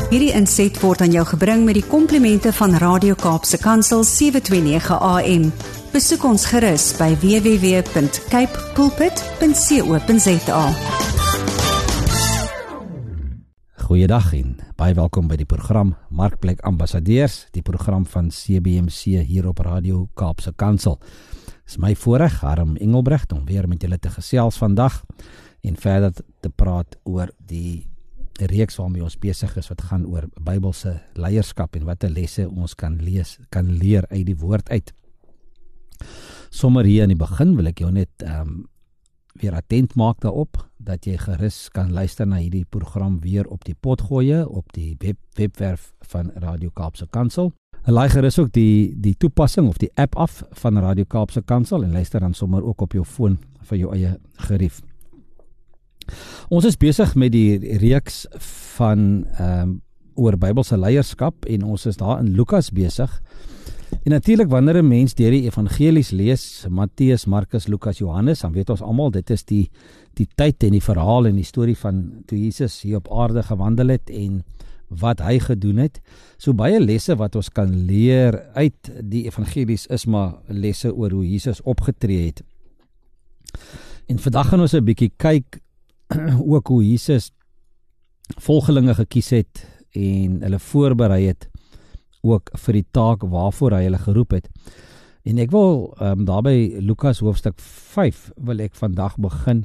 Hierdie inset word aan jou gebring met die komplimente van Radio Kaapse Kansel 729 AM. Besoek ons gerus by www.cape pulpit.co.za. Goeiedag en baie welkom by die program Markplek Ambassadeurs, die program van CBMC hier op Radio Kaapse Kansel. Dit is my voorreg, Harm Engelbrecht, om weer met julle te gesels vandag en verder te praat oor die reeks waarmee ons besig is, wat gaan oor Bybelse leierskap en wat 'n lesse ons kan leer uit die woord uit. Sommer hier in die begin wil ek jou net weer attent maak daarop, dat jy gerus kan luister na hierdie program weer op die potgoeie, op die webwerf van Radio Kaapse Kansel. Laai gerus ook die toepassing of die app af van Radio Kaapse Kansel en luister dan sommer ook op jou foon vir jou eie gerief. Ons is besig met die reeks van oor Bybelse leierskap en ons is daar in Lukas besig. En natuurlik wanneer 'n mens deur die evangelies lees, Matteus, Markus, Lukas, Johannes, dan weet ons almal dit is die tyd en die verhaal en die storie van toe Jesus hier op aarde gewandel het en wat hy gedoen het. So baie lesse wat ons kan leer uit die evangelies is maar lesse oor hoe Jesus opgetree het. En vandag gaan ons 'n bietjie kyk ook hoe Jesus volgelinge gekies het en hulle voorberei het ook vir die taak waarvoor hy hulle geroep het. En ek wil daarby Lukas hoofstuk 5 wil ek vandag begin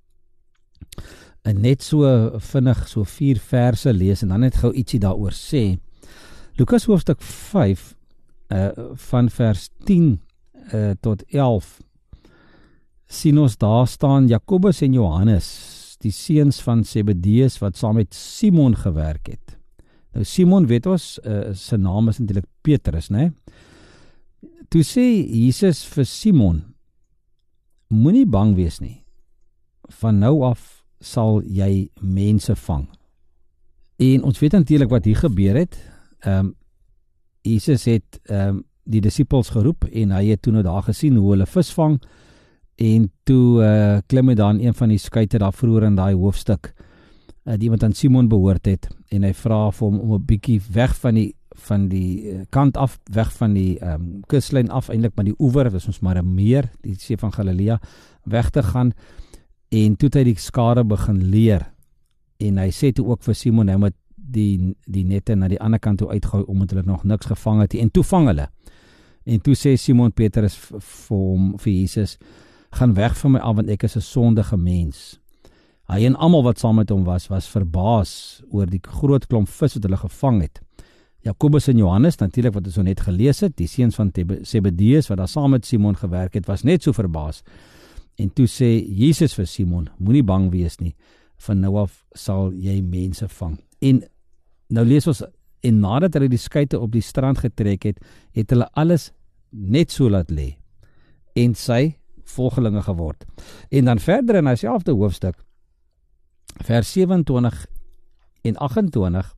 en net so vinnig so 4 verse lees en dan net gou ietsie daaroor sê. Lukas hoofstuk 5 van vers 10 tot 11 sien ons daar staan Jakobus en Johannes, die seuns van Zebedeus wat saam met Simon gewerk het. Nou Simon, weet ons, sy naam is natuurlik Petrus, né? Toe sê Jesus vir Simon, moenie bang wees nie. Van nou af sal jy mense vang. En ons weet natuurlik wat hier gebeur het. Jesus het die disippels geroep en hy het toe nou daar gesien hoe hulle vis vang. En toe klim hy dan een van die skuite daar vroeër in daai hoofstuk, die wat aan Simon behoort het, en hy vra vir hom om 'n bietjie weg van die kant af, weg van die kuslyn af, eintlik met die oewer, dit is ons maar 'n meer, die see van Galilea, weg te gaan, en toe het hy die skare begin leer, en hy sê toe ook vir Simon, hy moet die nette na die ander kant toe uitgooi, omdat hulle nog niks gevang het, en toe vang hulle, en toe sê Simon Petrus vir Jesus, gaan weg van my af, want ek is 'n sondige mens. Hy en almal wat saam met hom was verbaas oor die groot klomp vis wat hulle gevang het. Jakobus en Johannes, natuurlik wat ons so net gelees het, die seuns van Zebedeus wat daar saam met Simon gewerk het, was net so verbaas. En toe sê Jesus vir Simon, moenie bang wees nie, van nou af sal jy mense vang. En nou lees ons, en nadat hulle die skuite op die strand getrek het, het hulle alles net so laat lê, en sy volgelinge geword. En dan verder in dieselfde hoofstuk, vers 27 en 28,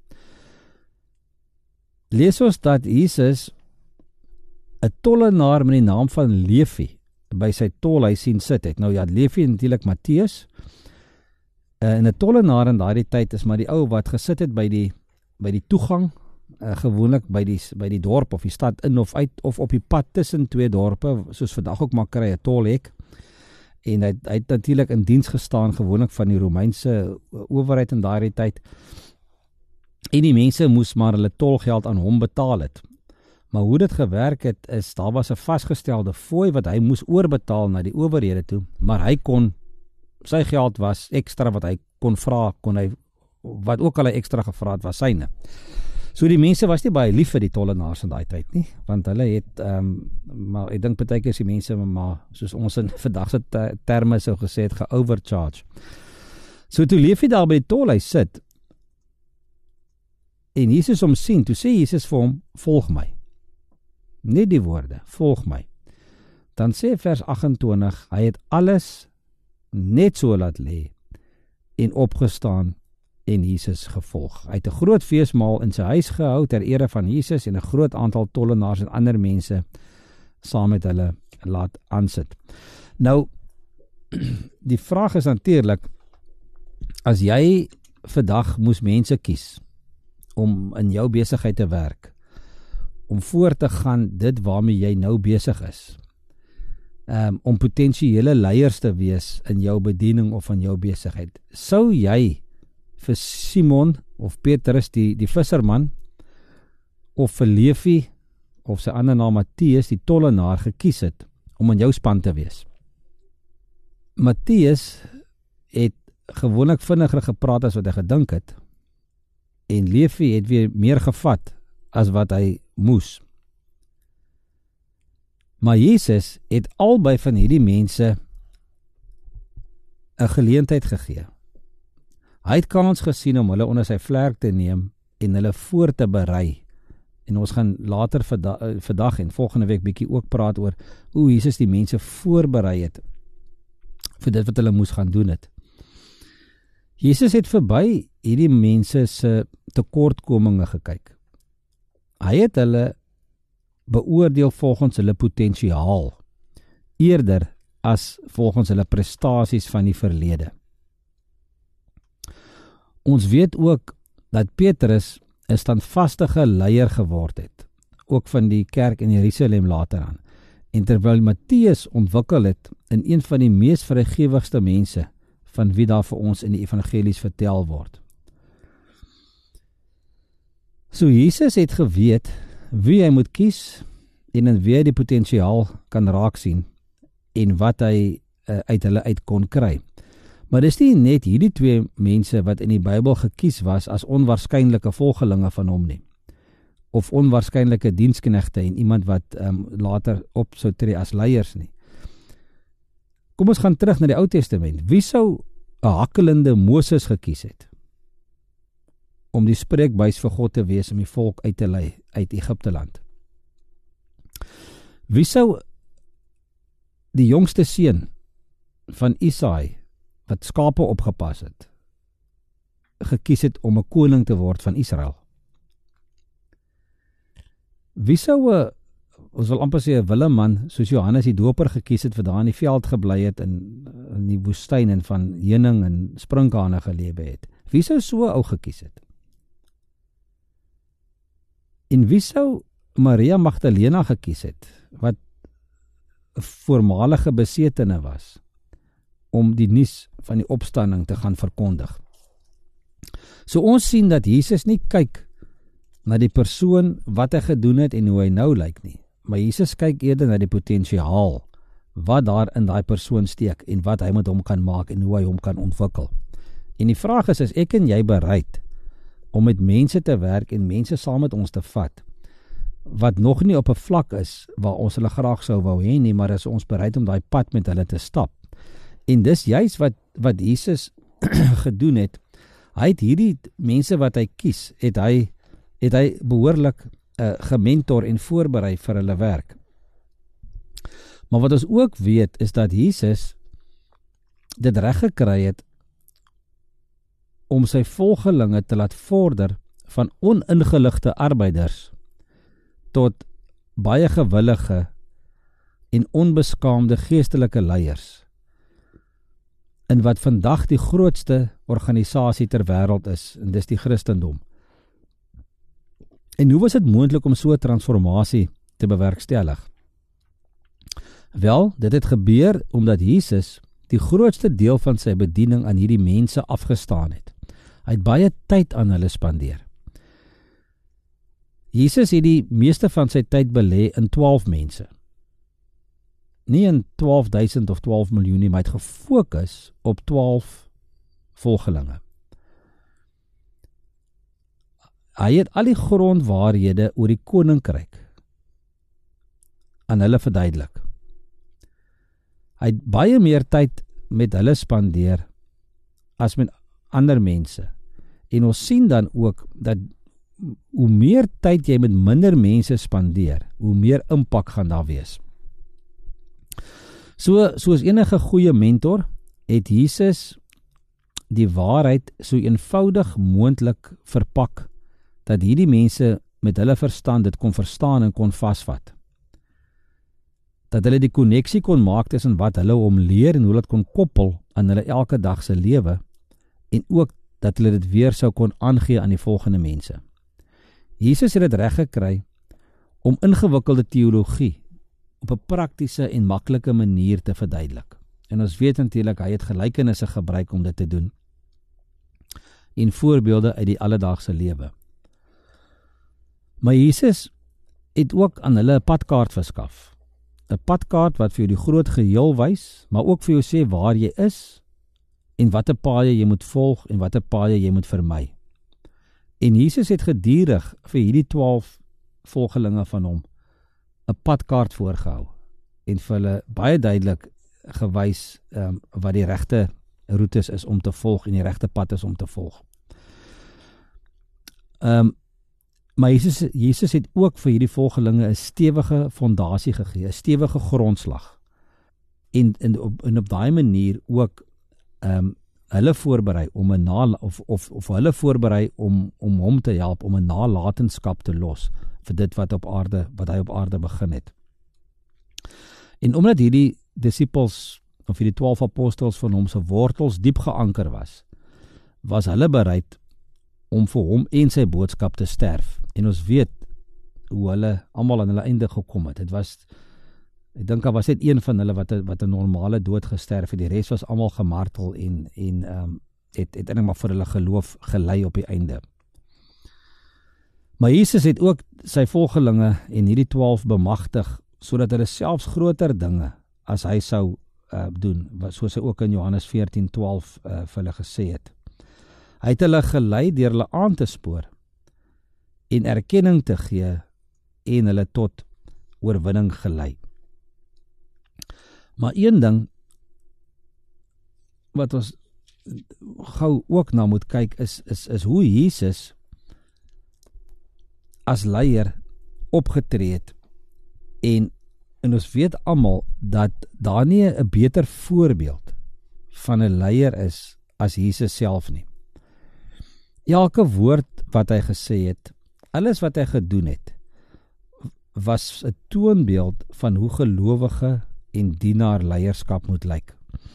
lees ons dat Jesus 'n tollenaar met die naam van Levi by sy tolhuis sien sit het. Nou ja, Levi natuurlik Matteus, en 'n tollenaar in daardie tyd is maar die ou wat gesit het by die toegang, gewoonlik by die dorp of die stad in of uit, of op die pad tussen twee dorpe, soos vandag ook maar kry 'n tolhek, en hy het natuurlik in diens gestaan, gewoonlik van die Romeinse owerheid in daardie tyd, en die mense moes maar hulle tolgeld aan hom betaal het. Maar hoe dit gewerk het, is, daar was 'n vasgestelde fooi wat hy moes oorbetaal na die owerhede toe, maar hy kon, sy geld was ekstra wat hy kon vra, wat ook al hy ekstra gevra het, was syne. So die mense was nie baie lief vir die tollenaars in daai tyd nie, want hulle het, maar ek dink partykeer is die mense, maar soos ons in vandag se terme sou gesê het, ge-overcharge. So toe Levi daar by die tolhuis sit, en Jesus hom sien, toe sê Jesus vir hom, volg my. Net die woorde, volg my. Dan sê vers 28, hy het alles net so laat lê, en opgestaan, en Jesus gevolg. Hy het 'n groot feesmaal in sy huis gehou ter ere van Jesus en 'n groot aantal tollenaars en ander mense saam met hulle laat aansit. Nou, die vraag is natuurlik, as jy vandag moes mense kies om in jou besigheid te werk, om voor te gaan dit waarmee jy nou besig is, om potensiële leiers te wees in jou bediening of in jou besigheid. Sou jy vir Simon of Petrus die visserman, of vir Levi of sy ander naam Matteus die tollenaar gekies het om in jou span te wees? Matteus het gewoonlik vinniger gepraat as wat hy gedink het, en Levi het weer meer gevat as wat hy moes. Maar Jesus het albei van hierdie mense 'n geleentheid gegee. Hy het kans gesien om hulle onder sy vlerk te neem en hulle voor te berei. En ons gaan later vandag en volgende week bietjie ook praat oor hoe Jesus die mense voorberei het vir dit wat hulle moes gaan doen het. Jesus het verby hierdie mense se tekortkominge gekyk. Hy het hulle beoordeel volgens hulle potensiaal, eerder as volgens hulle prestasies van die verlede. Ons weet ook dat Petrus 'n standvastige leier geword het, ook van die kerk in Jerusalem later aan. En terwyl Matteus ontwikkel het in een van die mees vrygewigste mense van wie daar vir ons in die evangelies vertel word. So Jesus het geweet wie hy moet kies en in wie hy die potensiaal kan raak sien en wat hy uit hulle uit kon kry. Maar dis nie net hierdie twee mense wat in die Bybel gekies was as onwaarskynlike volgelinge van hom nie, of onwaarskynlike diensknegte en iemand wat later op sou tree as leiers nie. Kom ons gaan terug na die Ou Testament. Wie sou 'n hakkelende Moses gekies het om die spreekbuis vir God te wees om die volk uit te lei uit Egipte land? Wie sou die jongste seun van Isaai wat skape opgepas het, gekies het om 'n koning te word van Israel? Wie sou ons wil amper sê 'n willeman soos Johannes die Doper gekies het, wat daar in die veld gebly het in die woestyn en van heuning en sprinkane gelewe het? Wie sou so 'n ou gekies het? En wie sou Maria Magdalena gekies het, wat 'n voormalige besetene was, om die nuus van die opstanding te gaan verkondig? So ons sien dat Jesus nie kyk na die persoon wat hy gedoen het en hoe hy nou lyk nie, maar Jesus kyk eerder na die potensiaal wat daar in daai persoon steek en wat hy met hom kan maak en hoe hy hom kan ontwikkel. En die vraag is ek en jy bereid om met mense te werk en mense saam met ons te vat wat nog nie op 'n vlak is waar ons hulle graag sou wou hê nie, maar is ons bereid om daai pad met hulle te stap? En dis juist wat Jesus gedoen het. Hy het hierdie mense wat hy kies, het hy behoorlik gementor en voorberei vir hulle werk. Maar wat ons ook weet is dat Jesus dit reg gekry het om sy volgelinge te laat vorder van oningeligte arbeiders tot baie gewillige en onbeskaamde geestelike leiers in wat vandag die grootste organisasie ter wêreld is, en dis die Christendom. En hoe was dit moontlik om so 'n transformasie te bewerkstellig? Wel, dit het gebeur omdat Jesus die grootste deel van sy bediening aan hierdie mense afgestaan het. Hy het baie tyd aan hulle spandeer. Jesus het die meeste van sy tyd belê in 12 mense. Nie in 12.000 of 12 miljoen nie, maar hy het gefokus op 12 volgelinge. Hy het al die grondwaarhede oor die koninkryk aan hulle verduidelik. Hy het baie meer tyd met hulle spandeer as met ander mense. En ons sien dan ook dat hoe meer tyd jy met minder mense spandeer, hoe meer impak gaan daar wees. Soos enige goeie mentor, het Jesus die waarheid so eenvoudig moontlik verpak, dat hierdie mense met hulle verstand dit kon verstaan en kon vasvat. Dat hulle die koneksie kon maak tussen wat hulle hom leer en hoe dit kon koppel aan hulle elke dag se lewe, en ook dat hulle dit weer sou kon aangee aan die volgende mense. Jesus het dit reg gekry om ingewikkelde teologie op 'n praktiese en maklike manier te verduidelik. En ons weet natuurlik, hy het gelykenisse gebruik om dit te doen en voorbeelde uit die alledaagse lewe. Maar Jesus het ook aan hulle 'n padkaart verskaf. 'n Padkaart wat vir jou die groot geheel wys, maar ook vir jou sê waar jy is en watter paaie jy moet volg en watter paaie jy moet vermy. En Jesus het gedurig vir hierdie 12 volgelinge van hom 'n padkaart voorgehou en vir hulle baie duidelik gewys wat die regte roetes is om te volg en die regte pad is om te volg. Maar Jesus het ook vir hierdie volgelinge 'n stewige fondasie gegee, 'n stewige grondslag. En op daai manier ook hulle voorberei om 'n of hulle voorberei om hom te help om 'n nalatenskap te los vir dit wat hy op aarde begin het. En omdat hierdie disippels of hierdie 12 apostels van hom se wortels diep geanker was hulle bereid om vir hom en sy boodskap te sterf. En ons weet hoe hulle almal aan hulle einde gekom het. Ek dink daar was net een van hulle wat 'n normale dood gesterf het. Die res was almal gemartel en het eintlik maar vir hulle geloof gelei op die einde. Maar Jesus het ook sy volgelinge en hierdie 12 bemagtig sodat hulle selfs groter dinge as hy sou doen, soos hy ook in Johannes 14:12 vir hulle gesê het. Hy het hulle gelei deur hulle aan te spoor en erkenning te gee en hulle tot oorwinning gelei. Maar een ding wat ons gou ook na moet kyk is hoe Jesus as leier opgetree het en ons weet almal dat daar nie 'n beter voorbeeld van 'n leier is as Jesus self nie. Elke woord wat hy gesê het, alles wat hy gedoen het, was 'n toonbeeld van hoe gelowige en dienaar leierskap moet lyk.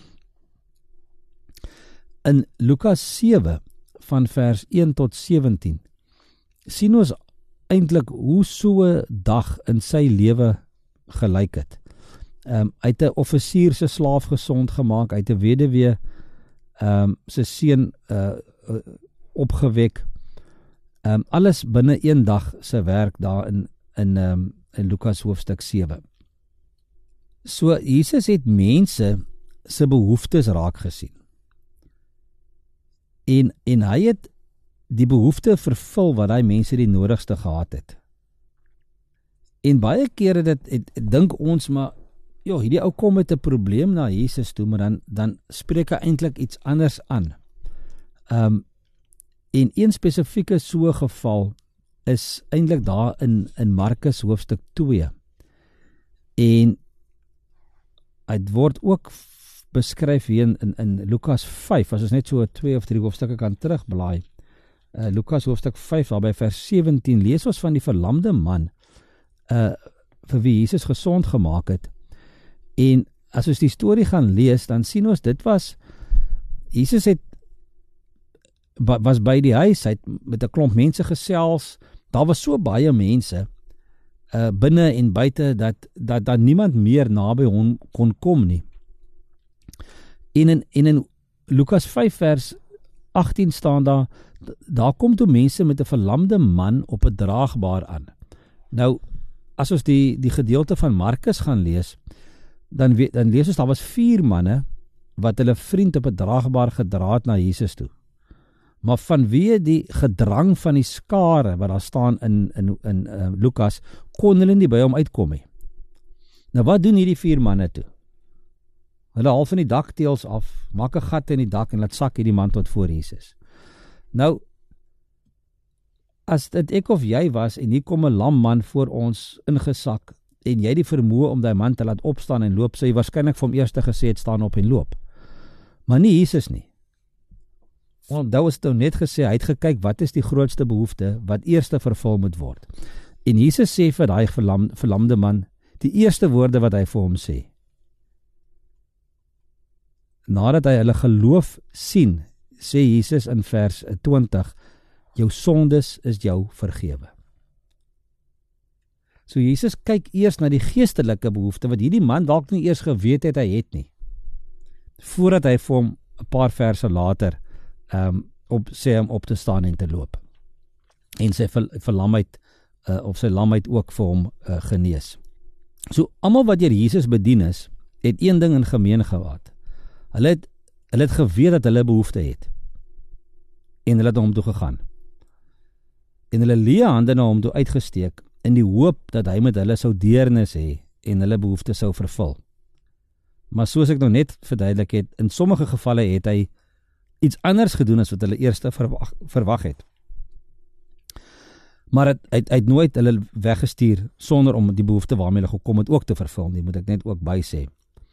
In Lukas 7 van vers 1 tot 17 sien ons eintlik hoe so 'n dag in sy lewe gelyk het. Hy het 'n offisier se slaaf gesond gemaak, hy het 'n weduwee se seun opgewek. Alles binne een dag se werk daar in Lukas hoofstuk 7. So Jesus het mense se behoeftes raak gesien. En hy het die behoefte vervul wat daai mense die nodigste gehad het. En baie kere dink ons maar, hierdie ou kom met 'n probleem na Jesus toe, maar dan spreek hy eintlik iets anders aan. En een spesifieke so geval is eintlik daar in Markus hoofstuk 2. En dit word ook beskryf hier in Lukas 5, as ons net so 2 of 3 hoofstukke kan terugblaai. Lukas hoofstuk 5, daar by vers 17, lees ons van die verlamde man, vir wie Jesus gesond gemaak het. En as ons die storie gaan lees, dan sien ons, Jesus was by die huis, hy het met 'n klomp mense gesels, daar was so baie mense, binne en buite, dat niemand meer naby hom kon kom nie. En in Lukas 5 vers 18 staan daar kom toe mense met 'n verlamde man op 'n draagbaar aan. Nou, as ons die gedeelte van Markus gaan lees, dan lees ons, daar was 4 manne, wat hulle vriend op 'n draagbaar gedra het na Jesus toe. Maar vanweë die gedrang van die skare, wat daar staan in Lukas, kon hulle nie by hom uitkom nie. Nou wat doen hierdie 4 manne toe? Hulle haal van die dakteels af, maak 'n gat in die dak en laat sak hierdie man tot voor Jesus. Nou, as dit ek of jy was en hier kom 'n lam man voor ons ingesak en jy die vermoë om daai man te laat opstaan en loop, sou jy waarskynlik vir hom eers gesê het staan op en loop. Maar nie Jesus nie. Want daar was nou net gesê, hy het gekyk wat is die grootste behoefte wat eerste vervul moet word. En Jesus sê vir daai verlamde man die eerste woorde wat hy vir hom sê. Nadat hy hulle geloof sê Jesus in vers 20, jou sondes is jou vergewe. So Jesus kyk eers na die geestelike behoefte, wat hierdie man dalk nie eers geweet het hy het nie, voordat hy vir hom 'n paar verse later sê hom op te staan en te loop. En sy verlamheid, of sy lamheid ook vir hom genees. So, almal wat deur Jesus bedien is, het een ding in gemeen gehad. Hulle het geweet dat hulle behoefte het. En hulle het na hom toe gegaan. En hulle leë hande na hom toe uitgesteek, in die hoop dat hy met hulle sou deernis hê, en hulle behoefte sou vervul. Maar soos ek nou net verduidelik het, in sommige gevalle het hy iets anders gedoen as wat hulle eerste verwag het. Maar hy het nooit hulle weggestuur sonder om die behoefte waarmee hulle gekom het ook te vervul nie, moet ek net ook by sê.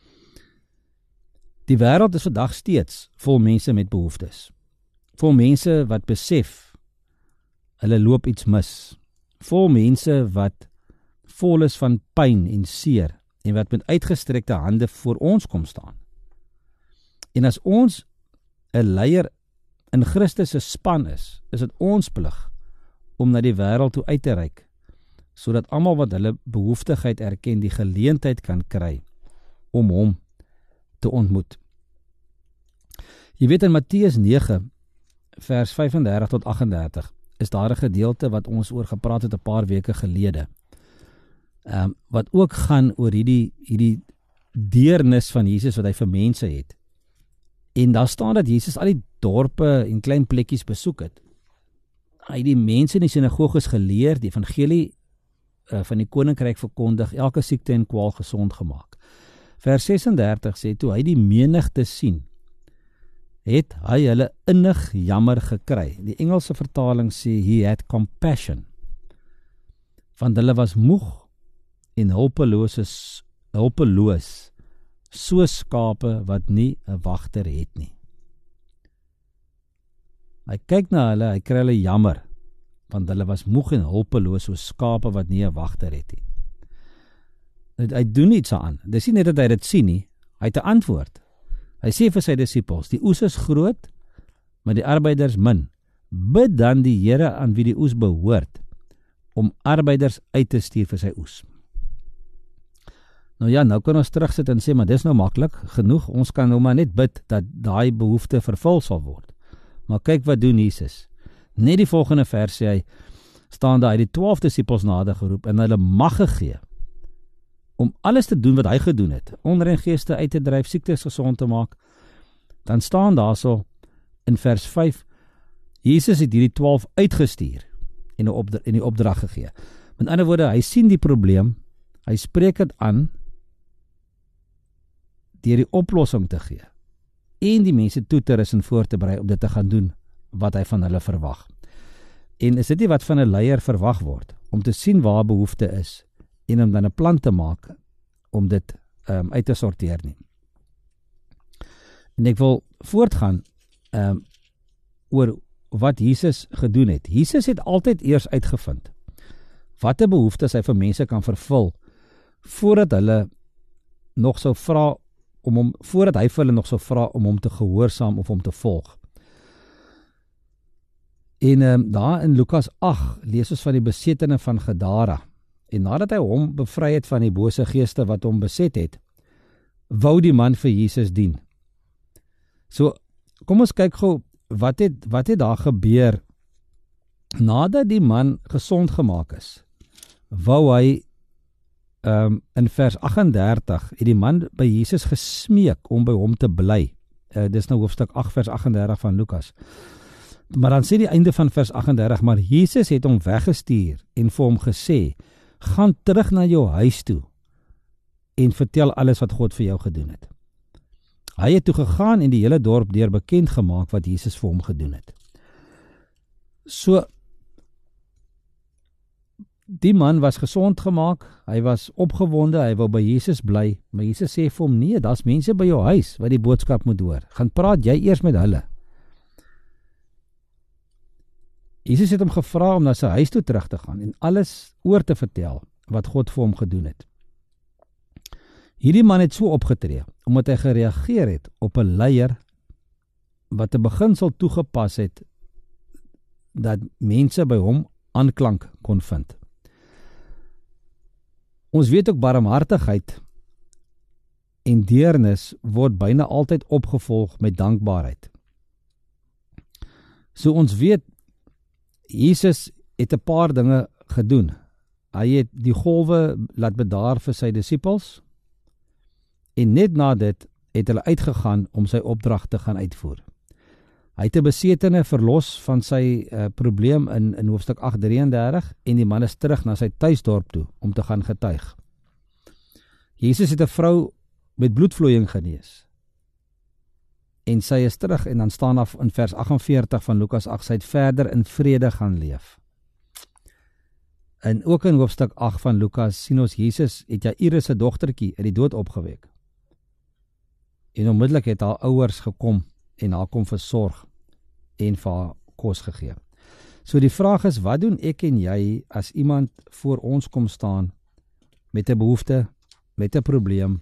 Die wêreld is vandag steeds vol mense met behoeftes. Vol mense wat besef hulle loop iets mis. Vol mense wat vol is van pyn en seer en wat met uitgestrekte hande voor ons kom staan. En as ons 'n leier in Christus se span is dit ons plig om na die wêreld toe uit te reik, sodat almal wat hulle behoeftigheid erken die geleentheid kan kry om hom te ontmoet. Jy weet in Matteus 9 vers 35 tot 38 is daar 'n gedeelte wat ons oor gepraat het 'n paar weke gelede. Wat ook gaan oor hierdie deernis van Jesus wat hy vir mense het. En daar staan dat Jesus al die dorpe en klein plekkies besoek het. Hy het die mense in die sinagoges geleer, die evangelie van die koninkryk verkondig, elke siekte en kwaal gesond gemaak. Vers 36 sê, toe hy die menigte sien, het hy hulle innig jammer gekry. Die Engelse vertaling sê, he had compassion. Want hulle was moeg en hulpeloos, soos skape wat nie 'n wagter het nie. Hy kyk na hulle, hy kry hulle jammer, want hulle was moeg en hulpeloos soos skape wat nie 'n wagter het nie. Hy doen iets aan. Dis nie net dat hy dit sien nie, hy het 'n antwoord. Hy sê vir sy disippels, die oes is groot, maar die arbeiders min. Bid dan die Here aan wie die oes behoort, om arbeiders uit te stuur vir sy oes. Nou ja, nou kan ons terugsit en sê, maar dis nou maklik genoeg, ons kan nou maar net bid dat daai behoefte vervul sal word. Maar kyk wat doen Jesus. Net die volgende vers sê hy, staan daar, hy die 12 disippels nader geroep en hulle mag gegee om alles te doen wat hy gedoen het, onrein geeste uit te dryf, siektes gesond te maak. Dan staan daar so in vers 5, Jesus het hierdie 12 uitgestuur en die opdrag gegee. Met ander woorde, hy sien die probleem, hy spreek dit aan deur die oplossing te gee en die mense toe te rus en voor te berei om dit te gaan doen wat hy van hulle verwag. En is dit nie wat van 'n leier verwag word, om te sien waar behoefte is en om dan 'n plan te maak om dit uit te sorteer nie. En ek wil voortgaan oor wat Jesus gedoen het. Jesus het altyd eers uitgevind watter behoeftes hy vir mense kan vervul voordat hulle nog sou vra voordat hy vir hulle nog sou vra om hom te gehoorsaam of om te volg. En daar in Lukas 8 lees ons van die besetene van Gadara. En nadat hy hom bevry het van die bose geeste wat hom beset het, wou die man vir Jesus dien. So, kom ons kyk gou, wat het daar gebeur nadat die man gesond gemaak is? Wou hy in vers 38 het die man by Jesus gesmeek om by hom te bly. Dis nou hoofstuk 8 vers 38 van Lukas. Maar dan sê die einde van vers 38, maar Jesus het hom weggestuur en vir hom gesê, gaan terug na jou huis toe en vertel alles wat God vir jou gedoen het. Hy het toe gegaan en die hele dorp deur bekend gemaak wat Jesus vir hom gedoen het. So, die man was gesond gemaak, hy was opgewonde, hy wou by Jesus bly, maar Jesus sê vir hom, nee, daar's mense by jou huis wat die boodskap moet hoor. Gaan praat jy eers met hulle. Jesus het hom gevra om na sy huis toe terug te gaan en alles oor te vertel wat God vir hom gedoen het. Hierdie man het so opgetree, omdat hy gereageer het op 'n leier wat 'n beginsel toegepas het dat mense by hom aanklank kon vind. Ons weet ook barmhartigheid en deernis word byna altyd opgevolg met dankbaarheid. So ons weet, Jesus het 'n paar dinge gedoen. Hy het die golwe laat bedaar vir sy disippels, en net na dit het hulle uitgegaan om sy opdrag te gaan uitvoer. Hy het 'n besetene verlos van sy probleem in hoofstuk 8:33 en die man is terug na sy tuisdorp toe om te gaan getuig. Jesus het 'n vrou met bloedvloeiing genees. En sy is terug en dan staan af in vers 48 van Lukas 8, sy het verder in vrede gaan leef. En ook in hoofstuk 8 van Lukas sien ons Jesus het Jairus se dogtertjie uit die dood opgewek. En onmiddellik het haar ouers gekom en haar kom versorg en vir haar kos gegee. So die vraag is, wat doen ek en jy as iemand voor ons kom staan met 'n behoefte, met 'n probleem,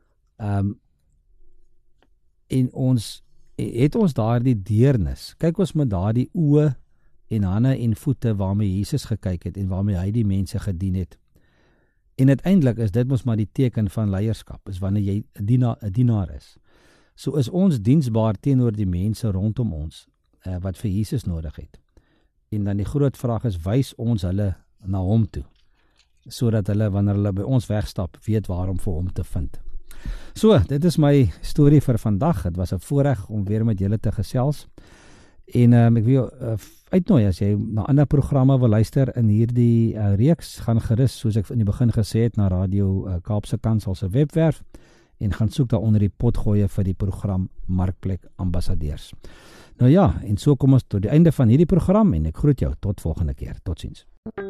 en het ons daardie deernis, kyk ons met daardie oë en hande en voete waarmee Jesus gekyk het en waarmee hy die mense gedien het. En uiteindelik is dit mos maar die teken van leierskap, is wanneer jy 'n dienaar is. So is ons diensbaar teenoor die mense rondom ons, wat vir Jesus nodig het. En dan die groot vraag is, wys ons hulle na hom toe, sodat hulle, wanneer hulle by ons wegstap, weet waarom vir hom te vind. So, dit is my storie vir vandag. Het was 'n voorreg om weer met julle te gesels. En ek wil uitnooi, as jy na ander programme wil luister in hierdie reeks, gaan gerus, soos ek in die begin gesê het, na Radio Kaapse Kansel se webwerf en gaan soek daar onder die potgoeie vir die program Markplek Ambassadeurs. Nou ja, en so kom ons tot die einde van hierdie program en ek groet jou tot volgende keer. Totsiens.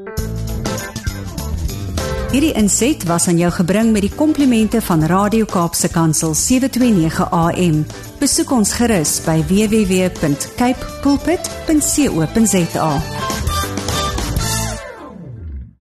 Hierdie inset was aan jou gebring met die komplimente van Radio Kaapse Kansel 729 AM. Besoek ons gerus by www.cape pulpit.co.za.